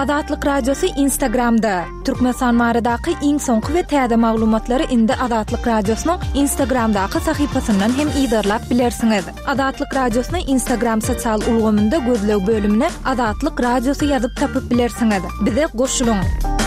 Azatlyk Radiosu Instagramda. Türkmenistan baradaky iň soňky we täze maglumatlary indi Azatlyk Radiosynyň Instagramdaky sahypasyndan hem ýa-da bilersiňiz. Azatlyk Radiosyny Instagram sosial ulgamynda gözleg bölümine Azatlyk Radiosu ýazyp tapyp bilersiňiz. Bize goşulyň.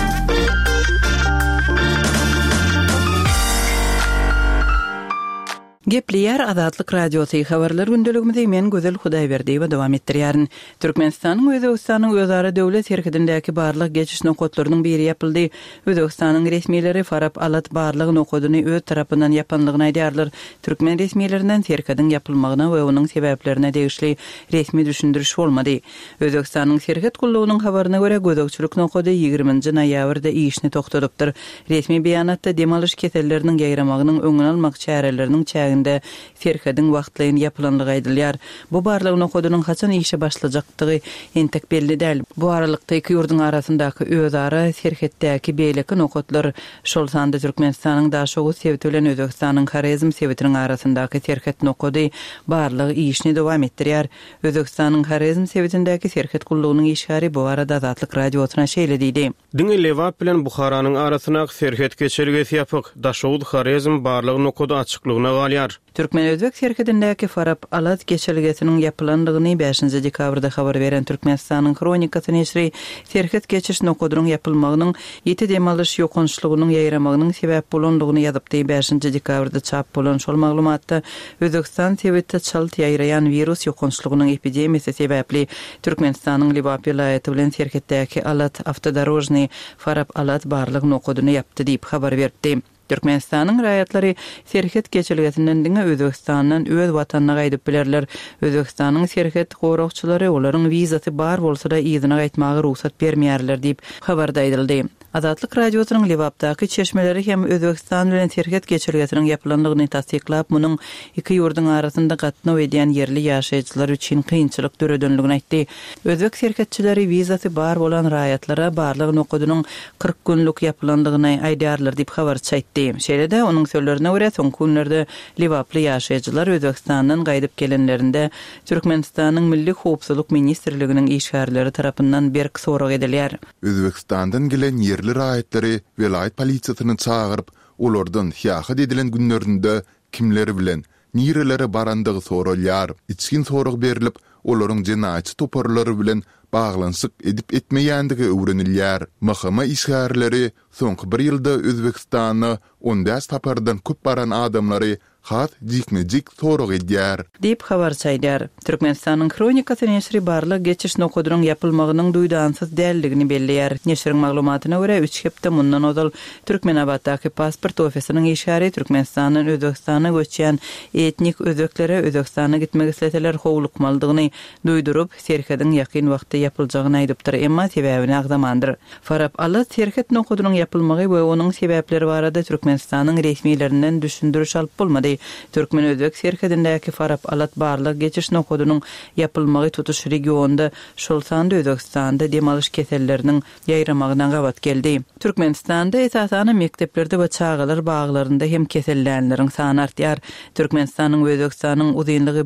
Gepleýär Azatlyk Radiosu habarlar gündeligimizde men Gözel Hudaýberdiýew dowam etdirýärin. Türkmenistanyň Özbegistanyň özara döwlet herketindäki barlyk geçiş nokotlarynyň biri ýapyldy. Özbegistanyň resmiýetleri Farap Alat barlyk nokoduny öz tarapyndan ýapanlygyny aýdýarlar. Türkmen resmiýetlerinden herketiň ýapylmagyna we onuň sebäplerine degişli resmi düşündiriş bolmady. Özbegistanyň herket gullugynyň habaryna görä gözükçülük nokody 20-nji noýabrda işini toktadypdyr. Resmi beýanatda demalyş keselleriniň ýaýramagynyň öňüni almak çäreleriniň Ferhedin wagtlaryň ýapylanlygy aýdylýar. Bu barlyk nokodunyň haçan işe başlajakdygy entek belli däl. Bu aralykda iki ýurduň arasyndaky özara serhetdäki beýleki nokotlar şol sanda Türkmenistanyň daşogu sebit bilen Özbegistanyň Xarezm sebitiniň arasyndaky serhet nokody barlyk işini dowam etdirýär. Özbegistanyň Xarezm sebitindäki serhet gullugynyň işgary bu arada Azatlyk Radiosyna şeýle diýdi. Diňe Lewap bilen Buharanyň arasyna serhet geçirgesi ýapyk. Daşogu Xarezm barlyk nokody açyklygyna galýar. Türkmen Özbek serhetindäki Farap Alat geçirgesiniň ýapylandygyny 5-nji dekabrda habar beren Türkmenistanyň Kronikasy neşri serhet geçiş nokodunyň ýapylmagynyň ýeti demalyş ýokunçlygynyň ýaýramagynyň sebäp bolandygyny ýazypdy. 5-nji dekabrda çap bolan şol maglumatda Özbegistan sebäpde çalt ýaýrayan virus ýokunçlygynyň epidemiýasy sebäpli Türkmenistanyň Libap vilayaty bilen serhetdäki Alat avtodorojny Farap Alat barlyk nokoduny ýapdy diýip habar berdi. Türkmenistanyň raýatlary serhet geçirgesinden diňe Özbegistandan öz watanyna gaýdyp bilerler. Özbegistanyň serhet gorokçylary olaryň wizasy bar bolsa da ýyzyna gaýtmagy ruhsat bermeýärler diýip habarda aýdyldy. Azatlyk Radiosynyň Lewapdaky çeşmeleri hem Özbegistan bilen serhet geçirgesiniň ýapylanlygyny tasdiklap, munyň iki ýurduň arasynda gatnaw edýän yerli ýaşaýjylar üçin kynçylyk döredönligini aýtdy. Özbek serhetçileri wizasy bar bolan raýatlara barlyk nokodunyň 40 günlük ýapylandygyny aýdýarlar diýip habar çaýtdy. Şeýle-de onuň sözlerine görä soňky günlerde Lewaply ýaşaýjylar Özbegistandan gaýdyp gelenlerinde Türkmenistanyň Milli Howpsuzlyk Ministrliginiň işgärleri tarapyndan berk sorag edilýär. Özbegistandan gelen yerli raýatlary vilayet polisiýasyny çağırıp, olardan hiýahat edilen günlerinde kimleri bilen nirelere barandygy soralýar. İçkin sorag berilip, olaryň jenaýatçy toparlary bilen baglansyk edip etmeýändigi öwrenilýär. Mahkama işgärleri soňky bir ýylda Özbegistanyň 10 tapardan köp baran adamlary hat jikmejik sorag edýär diýip habar çaýdýar. Türkmenistanyň Kronikasy neşri barlyk geçiş nokodunyň ýapylmagynyň duýdansyz däldigini belleýär. Neşriň maglumatyna görä 3 hepde mundan ozal Türkmenabatdaky pasport ofisiniň işgäri Türkmenistanyň Özbegistana göçýän etnik özbeklere Özbegistana gitmek isleseler howlukmaldygyny duýdurup, serhetiň ýakyn wagtda ýapylajagyny aýdypdyr, emma sebäbini agzamandyr. Farap Alat serhet nokodunyň ýapylmagy we onuň sebäpleri barada Türkmenistanyň resmiýetlerinden düşündiriş alyp bolmady. Türkmen Özbek serhetindäki Farap Alat barlyk geçiş nokodunyň ýapylmagy tutuş regionda şol sanda Özbegistanda demalyş keselleriniň ýaýramagyna gabat geldi. Türkmenistanda esasany mekteplerde we çağalar baglarynda hem kesellänleriň sany artýar. Türkmenistanyň we Özbegistanyň uzunlygy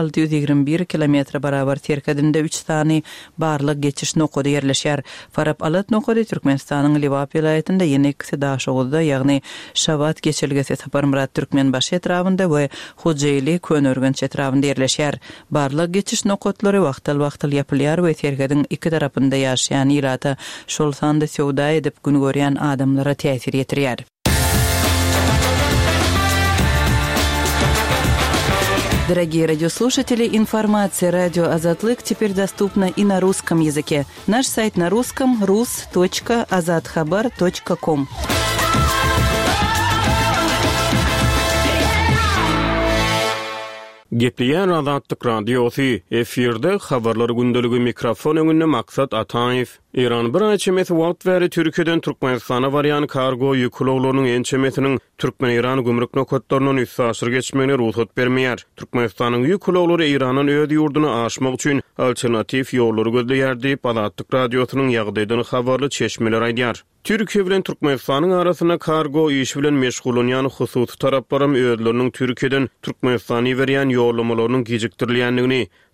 1621 kilometr barabar serhetinde 3 sany barlyk geçiş nokody ýerleşýär. Farap Alat nokody Türkmenistanyň Lewap vilayatynda ýene ikisi daşogulda, ýagny Şabat geçirgesi Saparmurat Türkmenbaşy etrafynda we Hojaýly Könörgünç etrafynda ýerleşýär. Barlyk geçiş nokotlary wagtal ýapylýar we serhetiň iki tarapynda ýaşaýan ýylata şol sanda sowda edip gün görýän adamlara täsir ýetirýär. Дорогие радиослушатели, информация «Радио Азатлык» теперь доступна и на русском языке. Наш сайт на русском rus.azatxabar.com. Gepleýän Azatlyk Radiosu efirde habarlar gündeligi mikrofon öňünde Maksat Ataýew. İran bir açymesi wagt bäri Türkiýeden Türkmenistana barýan kargo ýükluglarynyň ençemesiniň Türkmen-İran gümrük nokatlarynyň üstü geçmegine ruhsat bermeýär. Türkmenistanyň ýüklugları İranyň öz ýurduny aşmak üçin alternativ ýollar gözleýär diýip Azatlyk Radiosynyň ýagdaýdan habarly çeşmeler aýdýar. Türkiýe bilen Türkmenistanyň arasyna kargo iş bilen meşgul bolýan hususy taraplarym özleriniň Türkiýeden Türkmenistana berýän ýollamalarynyň gejikdirilýändigini,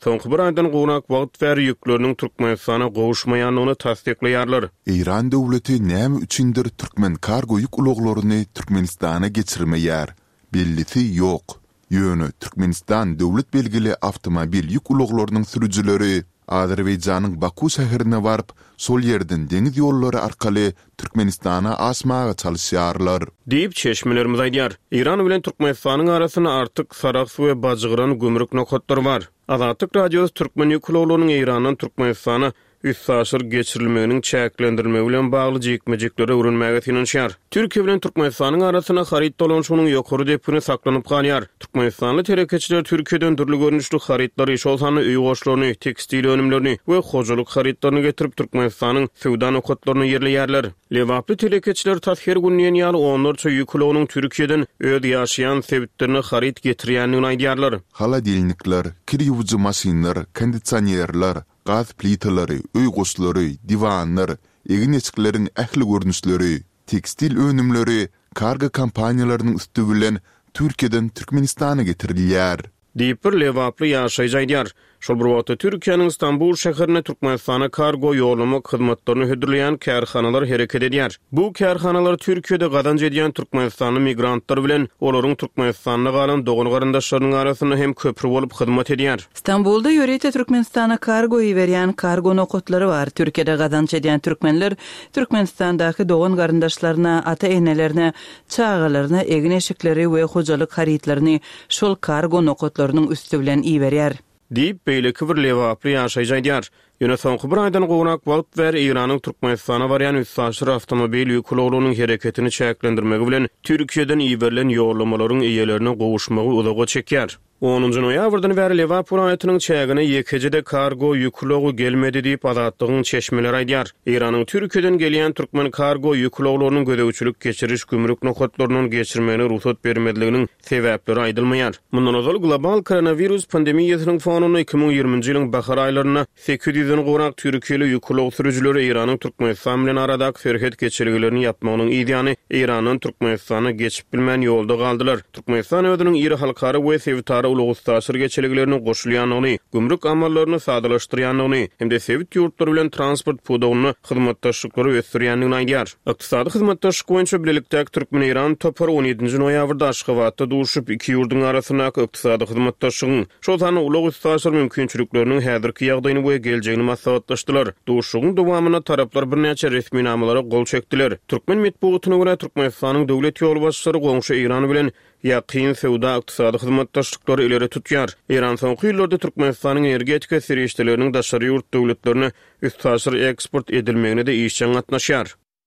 Soňky bir aýdan gowrak wagt bäri ýükleriniň Türkmenistana gowuşmaýanlygyny tasdikleýärler. İran döwleti näme üçindir türkmen kargo ýük ulaglaryny Türkmenistana geçirmeýär? Bellisi ýok. Ýöne Türkmenistan döwlet belgili avtomobil ýük ulaglarynyň sürüjileri Azerbaýjanyň Baku şäherine baryp, sol ýerden deňiz ýollary arkaly Türkmenistana asmaga çalyşýarlar. Diýip çeşmelerimiz aýdýar. İran bilen Türkmenistanyň arasyna artyk saraq suw we bajygyran gömrük nokatlary bar. Azatlyk radiosu türkmen ýükleglerini İrandan Türkmenistana üssaşyr geçirilmeginiň çäklendirilmegi bilen bagly jekmejekleri öwrenmäge tinanşýar. Türkiýe bilen Türkmenistanyň arasyna haryt dolanşygynyň ýokary depini saklanyp galýar. Türkmenistanly terekeçiler Türkiýeden dürli görnüşli harytlary şolsany öý goşlaryny, tekstil önümlerini we hojalyk harytlaryny getirip Türkmenistanyň sowda nokatlaryny ýerleýärler. Lewaply terekeçiler tasher günniň ýaly onlarça ýükleginiň Türkiýeden öýde ýaşaýan sebitlerini haryt getirýändigini aýdýarlar. Haladelnikler, kir ýuwjy maşinlar, kondisionerler, gaz plitaları, öý goşlary, diwanlar, egin eçiklerin ähli görnüşleri, tekstil önümleri, karga kampaniýalarynyň üstü bilen Türkiýeden Türkmenistana getirilýär. Diýip bir lewaply ýaşaýjar. Şol bir wagtda Türkiýanyň Istanbul şäherine Türkmenistana kargo ýolama hyzmatlaryny hödürleýän kärhanalar hereket edýär. Bu kärhanalar Türkiýede gadanç edýän Türkmenistanly migrantlar bilen olaryň Türkmenistanda galan dogan garandaşlarynyň arasyna hem köprü bolup hyzmat edýär. İstanbulda ýörete Türkmenistana kargo berýän kargo nokatlary bar. Türkiýede gadanç edýän türkmenler Türkmenistandaky dogan garandaşlaryna, ata-enelerine, çağalaryna egin eşikleri we hojalyk harytlaryny şol kargo nokatlarynyň üstü bilen iýerýär. Diýip beýleki bir lewaply ýaşaýjar. Ýöne soňky bir aýdan gowrak wagt ber İranyň Türkmenistana barýan üssaşyr avtomobil ýüklegleriniň hereketini çäklendirmegi bilen Türkiýeden iýerilen ýollamalaryň eýelerine gowuşmagy uzaga çekýär. 10-njy noýabrdan bäri Lewap vilayatynyň çägine ýekejede kargo ýüklegi gelmedi diýip azatlygyň çeşmeleri aýdýar. İranyň Türkiýeden gelýän türkmen kargo ýükleglerini gödäwçilik geçiriş gümrük nokatlarynyň geçirmegine ruhsat bermediliginiň sebäpleri aýdylmaýar. Mundan öňki global koronavirus pandemiýasynyň fonuny 2020-nji ýylyň bahar aýlaryna 800-den gowrak Türkiýeli ýükleg sürüjileri İranyň Türkmenistan bilen aradaky serhet geçirgilerini ýapmagynyň ideýany İranyň Türkmenistana geçip bilmän ýolda galdylar. Türkmenistan özüniň iri halkary we sebitary ulugustasır geçiliglerini goşulýanyny, gümrük amallaryny sadalaşdyrýanyny, hemde sebit ýurtlary bilen transport pudawyny hyzmatdaşlyklary ösdürýändigini aýdýar. Ykdysady hyzmatdaşlyk boýunça bilelikdäki Türkmen-İran topar 17-nji noýabrda Aşgabatda duşup iki ýurdun arasyna ykdysady hyzmatdaşlygyň şolsany ulugustasır mümkinçilikleriniň häzirki ýagdaýyny we geljegini maslahatlaşdylar. Duşugyň dowamyna taraplar birnäçe resmi namalara gol çekdiler. Türkmen medeniýetine görä Türkmenistanyň döwlet ýol başçylary goňşy İran bilen ýakyn sowda ykdysady hyzmatdaşlyklary ileri tutýar. İran soňky ýyllarda Türkmenistanyň energetika serişdeleriniň daşary ýurt döwletlerine üstsaşyr eksport edilmegine de işçiň gatnaşýar.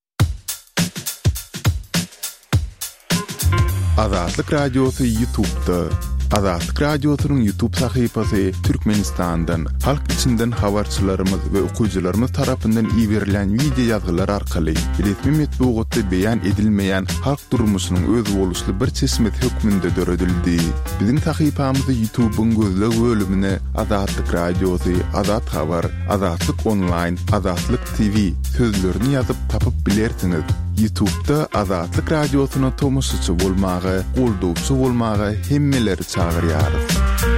Azatlyk radiosu YouTube'da. Azatlyk radiosynyň YouTube sahypasy Türkmenistandan, halk içinden habarçylarymyz we okuwçylarymyz tarapyndan iýerilen video ýazgylar arkaly resmi medeniýetde beýan edilmeýän halk durmuşynyň öz boluşly bir çeşmet hökmünde döredildi. Biziň sahypamyzy YouTube'un gözleg bölümine Azatlyk radiosu, Azat habar, Azatlyk online, Azatlyk TV sözlerini ýazyp tapyp bilersiňiz. YouTube'da Azatlyk radiosyna tomoşaçy bolmagy, goldowçy bolmagy hemmeleri çağırýarys.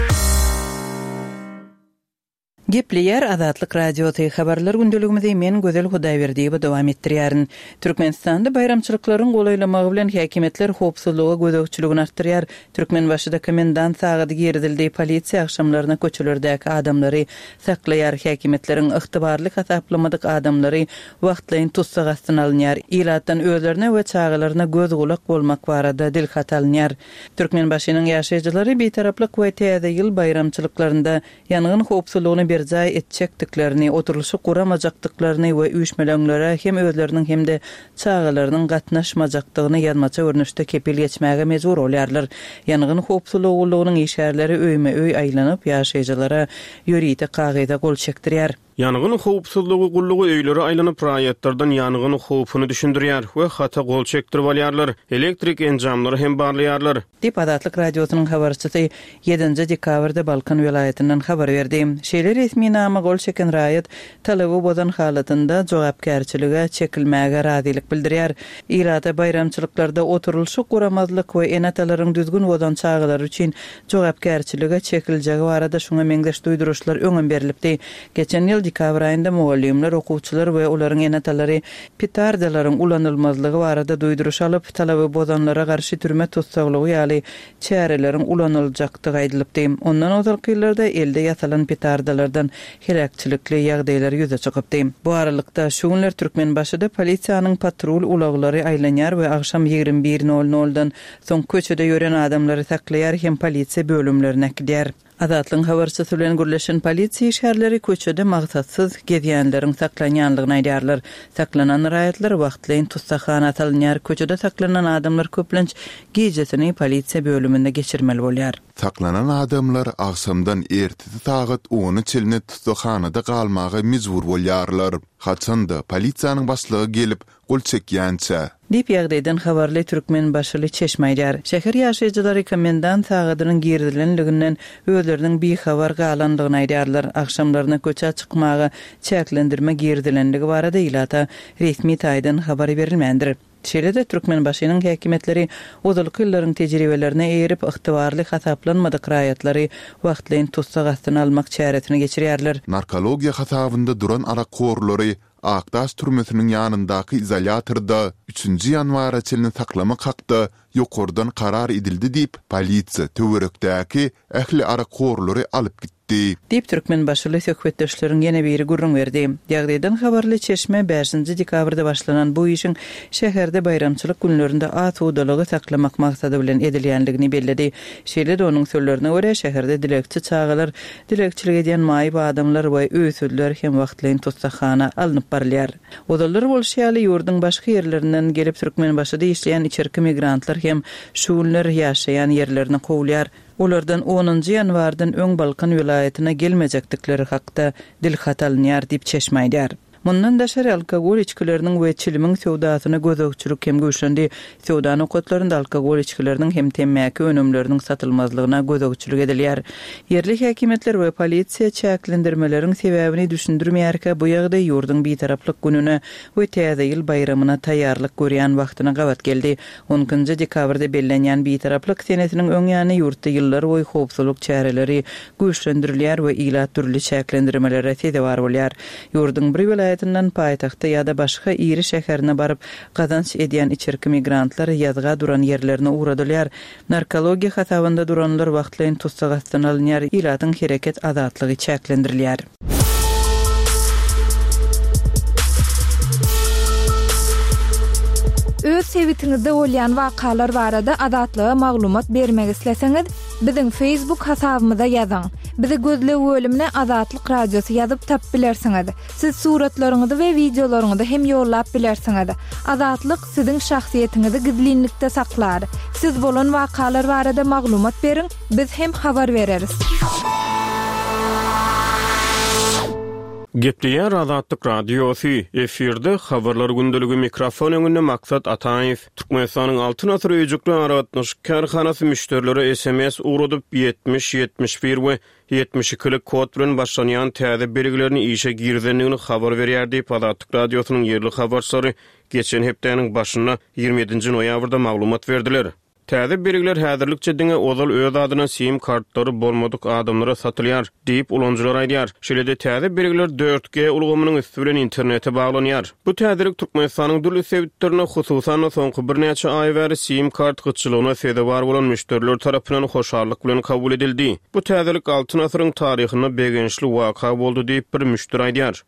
Gepleýär Azatlyk radiosu habarlar gündeligimizi men Gözel Hudaýberdiýew dowam etdirýärin. Türkmenistanda bayramçylyklaryň golaýlamagy bilen häkimetler howpsuzlygy gödäwçiligini artdyrýar. Türkmen başyda komendant sagady girdildi. Polisiýa akşamlaryna köçelerdäki adamlary saklaýar. Häkimetleriň ygtybarly hasaplamadyk adamlary wagtlaýyn tutsak astyna alınýar. Ilatdan özlerine we çağalaryna göz gulak bolmak barada dilhat alınýar. Türkmen başynyň ýaşaýjylary betaraplyk we täze ýyl bayramçylyklarynda ýanygyň howpsuzlygyny berjay etjekdiklerini, oturuluşy guramajakdyklaryny we üýşmelerlere hem özleriniň hem de çağalarynyň gatnaşmajakdygyny ýazmaça örnüşde kepil geçmäge mejbur bolýarlar. Ýanygyň howpsuzlygynyň işärleri öýme-öý aýlanyp ýaşaýjylara ýörite kagyda gol çekdirýär. Yangın howpsuzlygy gullugy öýleri aýlanyp raýatlardan yangyn howpyny düşündirýär we hata gol çekdirip alýarlar. Elektrik enjamlary hem barlaýarlar. Dip Adatlyk radiosynyň habarçysy 7 dekabrda Balkan welaýatynyň habar berdi. Şeýle resmi nama gol çeken raýat talaby bolan halatynda jogapkärçilige çekilmäge razylyk bildirýär. İrada bayramçylyklarda oturulşy guramazlyk we enatalaryň düzgün bolan çağlar üçin jogapkärçilige çekiljegi barada şoňa meňdeş duýduruşlar öňe berilipdi. Geçen ýyl dekabr aýynda mugallimler, okuwçylar we olaryň enatalary petardalaryň ulanylmazlygy barada duýduruş alyp talaby bozanlara garşy türme tutsaglygy ýaly çäreleriň ulanyljakdygy aýdylypdy. Ondan ozalky ýyllarda elde ýasalan petardalardan herakçylikli ýagdaýlar ýüze çykypdy. Bu aralykda şu günler Türkmenbaşyda polisiýanyň patrul ulaglary aýlanýar we akşam 21:00-dan soň köçede ýören adamlary saklaýar hem polisiýa bölümlerine gidýär. Adatlyň habarçysy bilen gürleşen polisiýa şäherleri köçede magsatsız gezýänleriň saklanýanlygyny aýdýarlar. Saklanan raýatlar wagtlaýyn tutsakana salynýar. Köçede saklanan adamlar köplenç gejesini polisiýa bölüminde geçirmeli bolýar. Saklanan adamlar akşamdan ertesi saat 10 çelne tutsakanada galmagy mejbur bolýarlar. Haçanda polisiýanyň başlygy gelip gol çekýänçä Dip ýagdaýdan habarly Türkmenbaşyly çeşmeýär. Şäher ýaşaýjylary komendant sagadynyň girdilenliginden özleriniň bihabar galandygyny aýdýarlar. Akşamlaryna köçe çykmagy çäklendirme girdilenligi barada ilata resmi taýdan habar berilmändir. Şeýle-de Türkmenbaşynyň häkimetleri ozalky ýyllaryň tejribelerine eýerip ygtybarly hasaplanmadyk raýatlary wagtlaýyn tutsak astyna almak çäresini geçirýärler. Narkologiýa hasabynda duran arakorlary Akdaş türmesiniň ýanyndaky izolatorda 3-nji ýanwara çelini saklamak hakda ýokurdan karar edildi diýip polisiýa töwerekdäki ähli arakorlary alyp gitdi. Dip Türkmenbaşyly söhbetdeşleriň ýene biri gurrun berdi. Ýagdaýdan habarly çeşme 5 dekabrda başlanan bu işin şäherde bayramçylyk günlerinde atudalygy saklamak maksady bilen edilýänligini belledi. Şeýle-de onuň sözlerine görä şäherde dilekçi çağalar, dilekçilik edýän maýyp adamlar we öýsüdler hem wagtlaýyn tutsakana alınıp barylýar. Odalar bolşýaly ýurduň başga ýerlerinden gelip Türkmenbaşyda işleýän içerki migrantlar hem şuwlar ýaşaýan ýerlerine kowulýar. Olardan 10-njy ýanwardan öň Balkan welaýatyna gelmejekdikleri hakda dilhat alynýar diýip çeşmeýär. Mundan daşar alkogol içkileriniň we çilimiň sowdasyna gözökçülük hem güýçlendi. Sowda nokatlarynda alkogol içkileriniň hem temmäki önümleriniň satylmazlygyna gözökçülük edilýär. Yerli häkimetler we polisiýa çäklendirmeleriň sebäbini düşündirmeýärkä bu ýagdaý ýurduň bitaraplyk gününe we täze ýyl bayramyna taýýarlyk görýän wagtyna gabat geldi. 10-njy dekabrda bellenýän bitaraplyk senetiniň öňýany ýurtda ýyllar boýy howpsuzlyk çäreleri güýçlendirilýär we ila türli çäklendirmelere sebäp bolýar. Ýurduň bir welaýatynyň paýtagty ýa-da başga iri şäherine baryp gazanç edýän içerki migrantlar ýazga duran ýerlerine uğradylýar. Narkologiýa hasabynda duranlar wagtlaýyn tutsak astyna alynýar, ilatyň hereket azatlygy çäklendirilýär. Öz sevitiňizde bolýan wakalar barada adatlyga maglumat bermek isleseňiz, biziň Facebook hasabymyza ýazyň. Bizi gözlep bölümine Adatlyk radiosu ýazyp tap bilersiňiz. Siz suratlaryňyzy we videolaryňyzy hem ýollap bilersiňiz. Adatlyk siziň şahsiýetiňizi gizlinlikde saklar. Siz bolan wakalar barada maglumat beriň, biz hem habar bereriz. Gepleýär Adatlyk radiosu efirde habarlar gündeligi mikrofon öňünde Maksat Ataýew. Türkmenistanyň altyn asr öýjükli aratnaş karhanasy müşterileri SMS uradyp 70-71 we 72-lik kod bilen başlanýan täze belgilerini işe girdenligini habar berýär diýip Adatlyk radiosynyň ýerli habarçylary geçen hepdeniň başyna 27-nji noýabrda maglumat berdiler. Täze belgiler häzirlikçe diňe ozal öz adyna SIM kartlary bolmadyk adamlara satylýar diýip ulanjylar aýdýar. Şeýle-de täze belgiler 4G ulgamynyň üstü bilen internete baglanýar. Bu täzelik Türkmenistanyň dürli sebitlerine hususan soňky bir neçe aý bäri SIM kart gyçylygyna sebäp bolan müşteriler tarapyndan hoşarlyk bilen kabul edildi. Bu täzelik altyn asyryň taryhyna begençli waka boldy diýip bir müşteri aýdýar.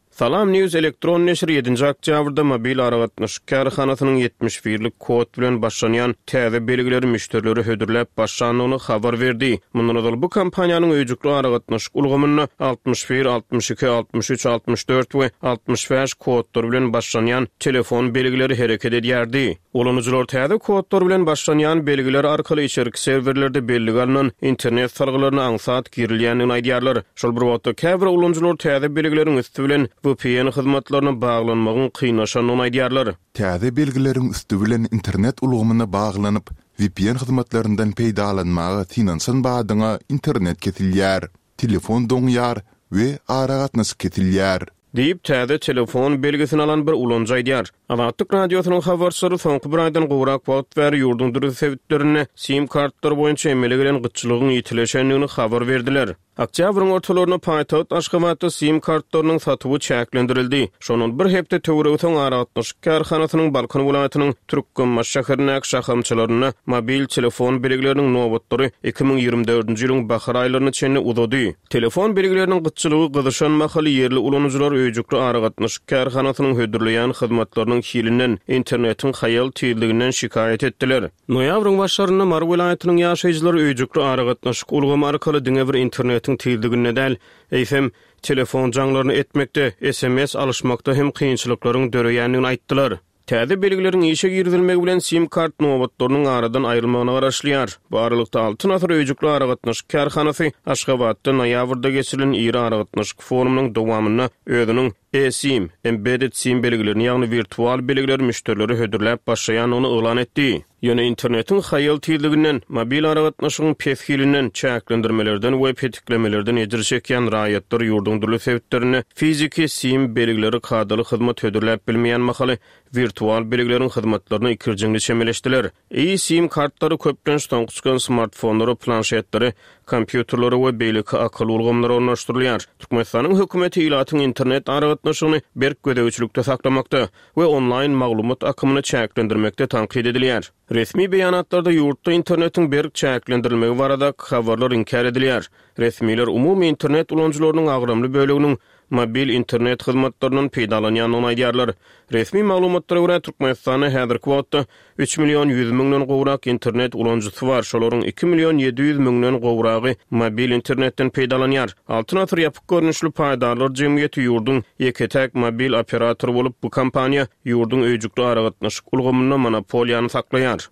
Salam News elektron neşri 7-nji oktýabrda mobil aragatnaş kärhanasynyň 71-lik kod bilen başlanýan täze belgileri müşterileri hödürläp başlanyny habar berdi. Mundan bu kampaniýanyň öýjükli aragatnaş ulgamyny 61, 62, 63, 64 we 65 kodlar bilen başlanýan telefon belgileri hereket edýärdi. Ulanyjylar täze kodlar bilen başlanýan belgiler arkaly içerik serwerlerde belli galynan internet sargylaryna aňsat girilýänini aýdýarlar. Şol bir wagtda käbir ulanyjylar täze belgileriň üstü bilen VPN hyzmatlaryna baglanmagyň kynlaşanyny aýdýarlar. Täze belgilerin üstü bilen internet ulgamyna baglanyp VPN hyzmatlaryndan peýdalanmagy tinansan badyňa internet ketilýär, telefon doňýar we aragatnasy ketilýär. Diýip täze telefon belgisini alan bir ulanyjy aýdýar. Azatlyk radiosynyň habarçylary soňky bir aýdan gowrak wagt bäri ýurdun dürüst sebäplerini SIM kartlar boýunça emele gelen gyçylygyň ýitileşendigini habar berdiler. Oktýabryň ortalaryna paýtagat Aşgabatda SIM kartlarynyň satyby çäklendirildi. Şonun bir hepde töwregi soň aragatnaş kärhanasynyň Balkan welaýatynyň Türkmenbaş şäherine şahamçylaryna mobil telefon belgileriniň nowatlary 2024-nji ýylyň bahar aýlaryna çenli uzady. Telefon belgileriniň gyçylygy gyzyşan mahaly ýerli ulanyjylar öýjükli aragatnaş kärhanasynyň hödürleýän hyzmatlarynyň hilinden internetin haýal tiyliginden şikayet etdiler. Noýabryň başlaryna Mar welaýatynyň ýaşaýjylary öýjükli aragatnaş ulgamy arkaly diňe bir internetin tiyliginden däl, eýsem telefon jaňlaryny etmekde, SMS alışmakda hem kynçylyklaryň döreýändigini aýtdylar. Täze belgilerin işe girdilmegi bilen SIM kart nowatlarynyň aradan aýrylmagyna garaşlýar. Bu aralykda 6 nafar öýjükli aragatnaş kärhanasy Aşgabatda noýabrda geçirilen iri aragatnaş forumynyň dowamyna özüniň eSIM, embedded SIM belgilerini, ýagny virtual belgiler müşterileri hödürläp başlaýanyny elan etdi. Ýöne internetin haýal tiyliginden, mobil aragatnaşyň peshilinden, çäklendirmelerden we petiklemelerden ejir çekýän raýatlar ýurdun dürli sebäplerini fiziki SIM belgileri kadaly hyzmat hödürläp bilmeýän mahaly virtual belgileriň hyzmatlaryna ikirjiňli çemeleşdiler. eSIM kartlary köpden soň çykan smartfonlary, planşetleri, kompýuterlary we beýleki akaly ulgamlary ornaşdyrylýar. Türkmenistanyň hökümeti ilatyň internet aragatnaşygyny berk gödäwçilikde saklamakda we online maglumat akymyny çäklendirmekde tanqid edilýär. Resmi beýanatlarda ýurtda internetiň berk çäklendirilmegi barada habarlar inkar edilýär. Resmiler umumy internet ulanjylarynyň agramly böleginiň mobil internet hyzmatlarynyň peýdalanýanyny aýdýarlar. Resmi maglumatlara görä Türkmenistanda häzirki wagtda 3 milyon 100 miňden gowrak internet ulanjysy bar. Şolaryň 2 milyon 700 miňden gowragy mobil internetden peýdalanýar. Altyn atyr ýapyk görnüşli paýdarlar jemgyýeti ýurdun ýeketäk mobil operatory bolup bu kompaniýa ýurdun öýjükli aragatnaşyk ulgamyna monopoliýany saklaýar.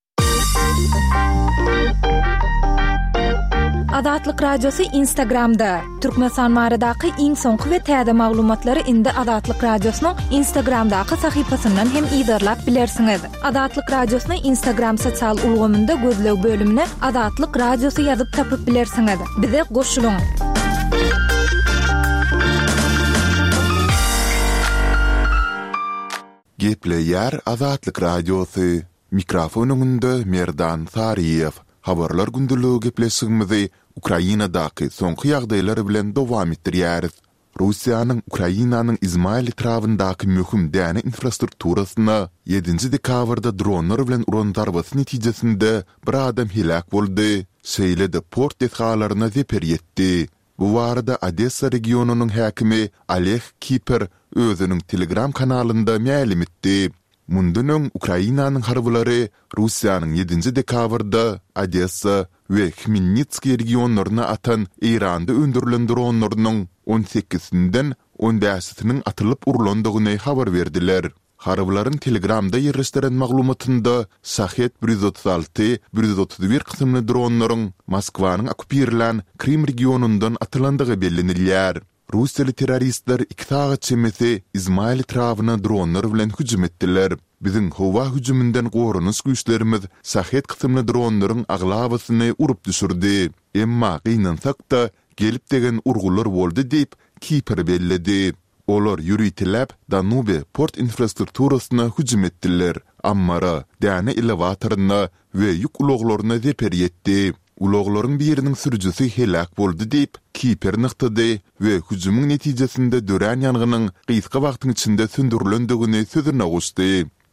Azatlyk radiosu Instagramda. Türkmenistan maradaky iň soňky we täze maglumatlary indi Azatlyk radiosynyň Instagramdaky sahypasyndan hem ýydarlap bilersiňiz. Azatlyk radiosyny Instagram sosial ulgamynda gözleg bölümine Azatlyk radiosu ýazyp tapyp bilersiňiz. Bize goşulyň. Gepleýär Azatlyk radiosu. Mikrofonunda Merdan Sariýew. Habarlar gündülüğü gepleşigimizi Ukrainadaky soňky ýagdaýlar bilen dowam etdirýäris. Russiýanyň Ukrainanyň Izmail etrawyndaky möhüm däne infrastrukturasyna 7-nji dekabrda dronlar bilen uran darbaty netijesinde bir adam helak boldy. Şeýlede port detgalaryna zeper ýetdi. Bu barada Odessa regionunyň häkimi Oleg Kiper özüniň Telegram kanalynda ma'lum etdi. Mundan Ukrainanyň harbylary Russiýanyň 7-nji dekabrda Odessa we Khmelnytski regionlaryna atan Iranda öndürilen dronlarynyň 18-sinden 15-siniň atylyp urulandygyny habar berdiler. Harbylaryň Telegramda ýerleşdiren maglumatynda Shahed 136-131 kysymly dronlaryň Moskwanyň okupirlan Krim regionundan atylandygy bellenilýär. Russiýaly terroristler 2 saat çemesi Izmail etrawyna dronlar bilen hüjüm etdiler. Biziň howa hüjümünden gorunuş güýçlerimiz Shahed kysymly dronlaryň aglabasyny urup düşürdi. Emma gynansak-da gelip degen urgular boldy diýip Kiper belledi. Olar ýürütilip Danube port infrastrukturasyna hüjüm etdiler. Ammara däne elevatoryna we ýük ulaglaryna zeper ýetdi. Ulaglaryň biriniň sürüjüsi helak boldy diýip Kiper nykdy we hüjümüň netijesinde dören ýanganyň gysga wagtyň içinde söndürilendigini sözüne goşdy.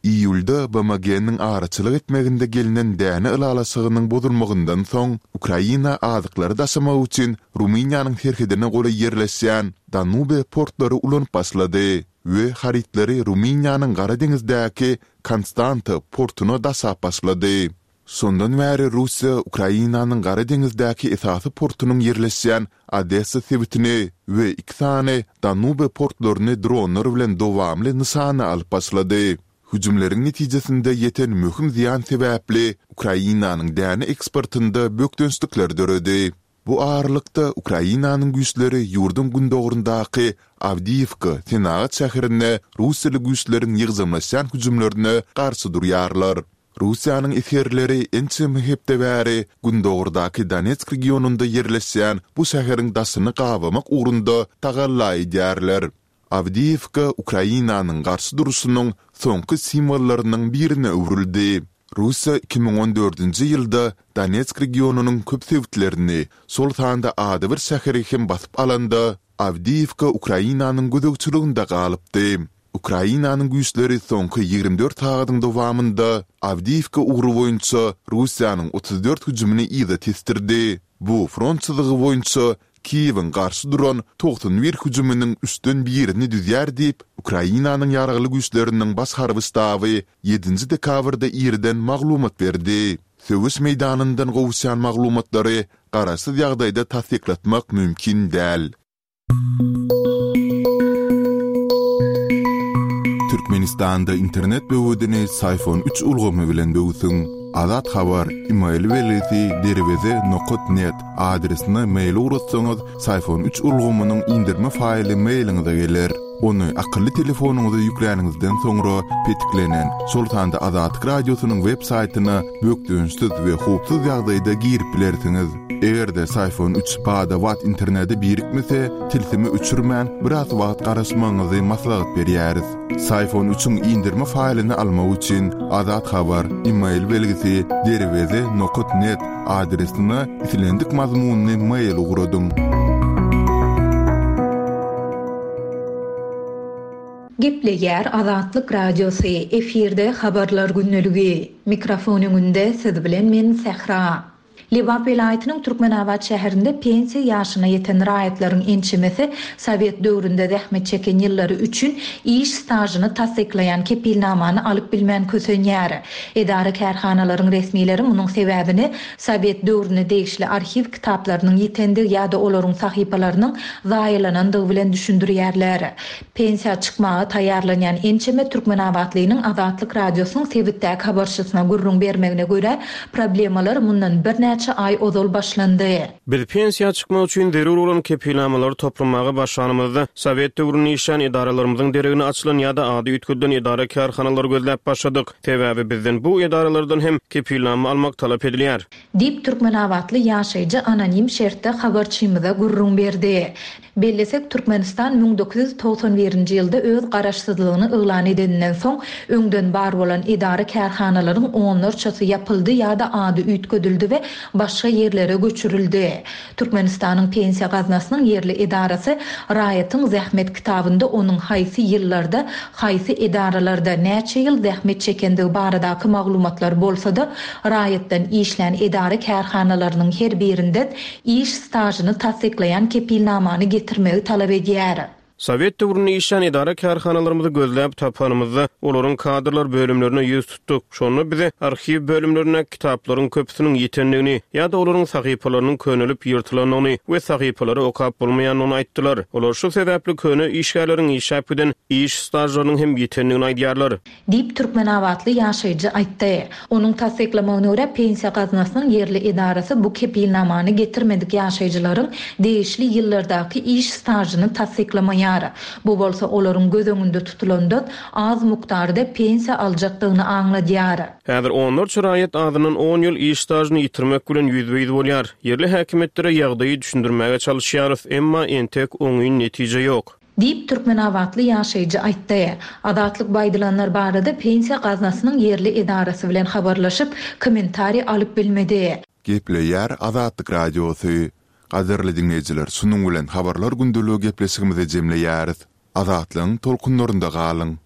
İýulda BMG-niň araçylyk etmeginde gelinen däne ılalasygynyn bozulmagyndan soň Ukraina adyklary daşamak üçin Ruminiýanyň terhidine goly yerleşýän Danube portlary ulanyp başlady we haritleri Ruminiýanyň Gara deňizdäki Konstanta portuny daşap başlady. Sondan bäri Russiýa Ukrainanyň Gara deňizdäki esasy portunyň yerleşýän Odessa sebitini we 2 tane Danube portlaryny dronlar bilen dowamly nysana alyp başlady. Hüjümleriň netijesinde yeten möhüm ziýan sebäpli Ukrainanyň däne eksportynda bökdönçlikler döredi. Bu ağırlykda Ukrainanyň güýçleri ýurdun gündogrundaky Avdiivka, Senagat şäherine Russiýaly güýçleriň ýygzamlaşan hüjümlerine garşy durýarlar. Russiýanyň eserleri ençe mühepde bäri gündogurdaky Donetsk regionunda yerleşýän bu şäheriň daşyny gabamak ugrunda tagallay edýärler. Avdiivka Ukrainanyň garşy duruşynyň soňky simwollarynyň birine öwrüldi. Russiýa 2014-nji ýylda Donetsk regionunyň köp sebitlerini, sol tanda ady bir şäheri hem basyp alanda, Avdiivka Ukrainanyň gödekçiliginde galypdy. Ukrainanyň güýçleri soňky 24 sagatyň dowamında Avdiivka ugru boýunça Russiýanyň 34 hüjümini ýa-da testirdi. Bu frontçylygy boýunça Kiýewiň garşy duran 91 hüjüminiň üstün birini düzýär diýip Ukrainanyň ýaragly güýçleriniň baş harby staby 7-nji dekabrda ýerden maglumat berdi. Söwüş meýdanyndan gowuşan maglumatlary garaşsyz ýagdaýda tasdiklatmak mümkin däl. Türkmenistanda internet böwedini Sayfon 3 ulgamy bilen böwsün. Azat habar email welisi derweze.net adresine mail uratsaňyz Sayfon 3 ulgamynyň indirme faýly mailiňize geler. Onu akıllı telefonuňyza ýüklenýänizden soňra petiklenen Sultanda Azatlyk radiosynyň web saýtyna bökdönçsiz we hupsuz ýagdaýda girip bilersiňiz. Egerde Sayfon 3 pada wat interneti birikmese, tilsimi öçürmän biraz wagt garaşmaňyzy maslahat berýäris. Sayfon 3-üň indirme faýlyny almak üçin Azat habar email belgisi derweze.net adresine itilendik mazmunny mail ugradyň. Gepleýär Azatlyk radiosy efirde habarlar günneligi. Mikrofon öňünde siz bilen men Sehra. Liwap vilayatynyň Türkmenabad şäherinde pensiýa ýaşyna ýeten raýatlaryň ençemesi Sowet döwründe zähmet çeken ýyllary üçin iş stažyny tasdiklayan kepilnamany alyp bilmän kösenýär. Edara kärhanalaryň resmileri munyň sebäbini Sowet döwrüne degişli arxiv kitaplarynyň ýetendigi ýa-da olaryň sahypalarynyň zaýylanandygy bilen düşündirýärler. Pensiýa çykmagy taýýarlanýan ençeme Türkmenabadlynyň Azatlyk radiosynyň sebitdäki habarçysyna gurrun bermegine görä problemalar mundan bir ay ozal başlandı. Biz pensiýa çykmak üçin zerur bolan kepilnamalary toplamagy başlanymyzda Sowet döwrüne işen idaralarymyzyň deregine açylan ýa-da ady ütküden idara kärhanalary gözläp başladyk. Sebäbi bizden bu idaralardan hem kepilnama almak talap edilýär. Dip Türkmenabadly ýaşaýjy anonim şertde habarçymyza gurrun berdi. Bellesek Türkmenistan 1991-nji ýylda öz garaşsyzlygyny ýylan edenden soň öňden bar bolan idara kärhanalaryň 14-çysy ýapyldy ýa-da ady ütgedildi we başga ýerlere göçürildi. Türkmenistanyň pensiýa gaznasynyň ýerli idarasy raýatyň zähmet kitabynda onuň haýsy ýyllarda, haýsy idaralarda näçe ýyl zähmet çekendigi baradaky maglumatlar bolsa-da, raýatdan işlän idara kärhanalarynyň her birinden iş stažyny tasdiklayan kepilnamany getirmegi talap edýär. Sowet döwrüne işen idara kärhanalarymyzy gözläp tapanymyzda olaryň kadrlar bölümlerine ýüz tutdyk. Şonu bize arxiv bölümlerine kitaplaryň köpüsiniň ýetenligini ýa-da olaryň sahypalarynyň könelip ýyrtylanyny we sahypalary okap bolmaýanyny aýtdylar. Olar şu sebäpli köne işgärleriň işäpden iş stajlarynyň hem ýetenligini aýdýarlar. Dip Türkmenabadly ýaşaýjy aýtdy. Onuň tasdiklamagyna görä pensiýa gaznasynyň ýerli idarasy bu kepilnamany getirmedik ýaşaýjylaryň degişli ýyllardaky iş stajyny tasdiklamaýar. Bu bolsa olaryň gözüňünde tutulandan az mukdarda pensiýa aljakdygyny aňladýar. Häzir 14 raýat adynyň 10 ýyl iş stajyny ýitirmek bilen ýüzbeýiz bolýar. Yerli häkimetlere ýagdaýy düşündirmäge çalışýarys, emma entek oňy netije ýok. Dip Türkmenabadly ýaşaýjy aýtdy. Azatlyk baýdylanlar barada pensiýa gaznasynyň ýerli idarasy bilen habarlaşyp kommentari alyp bilmedi. Gepleýär Azatlyk radiosy. Azarly dinleýijiler, şunuň bilen habarlar gündeligi gepleşigimizi jemleýäris. Azatlyň tolkunlarynda galyň.